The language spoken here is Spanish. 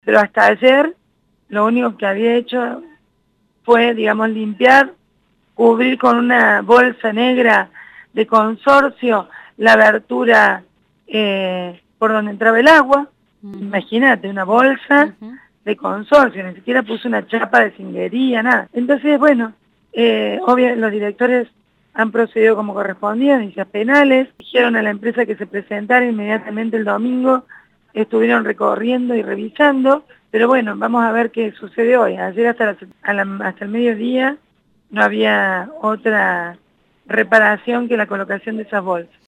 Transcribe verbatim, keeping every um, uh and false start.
Pero hasta ayer lo único que había hecho fue, digamos, limpiar, cubrir con una bolsa negra de consorcio la abertura eh, por donde entraba el agua. Uh-huh. Imagínate, una bolsa uh-huh. de consorcio, ni siquiera puso una chapa de cinguería, nada. Entonces, bueno, eh, obvio, los directores han procedido como correspondía, denuncias penales, dijeron a la empresa que se presentara inmediatamente el domingo, estuvieron recorriendo y revisando, pero bueno, vamos a ver qué sucede hoy. Ayer hasta, la, a la, hasta el mediodía no había otra reparación que la colocación de esas bolsas.